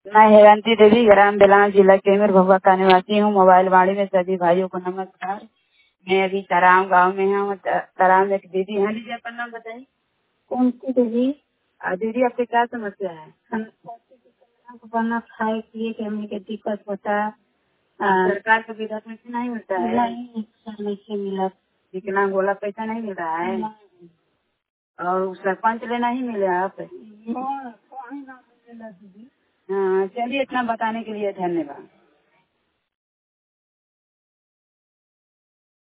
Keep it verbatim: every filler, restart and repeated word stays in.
मैं हेमंती देवी ग्राम बेलान जिला केमेर भभुआ का निवासी हूँ। मोबाइल वाणी में सभी भाइयों को नमस्कार। मैं अभी तराम गांव में हूँ। तराम में एक दीदी है। दीदी आपका नाम बताइए। कौन सी दीदी? आ, दीदी आपकी क्या समस्या है? हमको बना खाए पिए के हमें के दिक्कत होता है। सरकार का वृद्धा पेंशन नहीं मिलता है? नहीं, सर नहीं मिला। विकलांग बोला पैसा नहीं मिल रहा है। और सरपंच लेना ही मिले आप। हाँ, हाँ, चलिए इतना बताने के लिए धन्यवाद।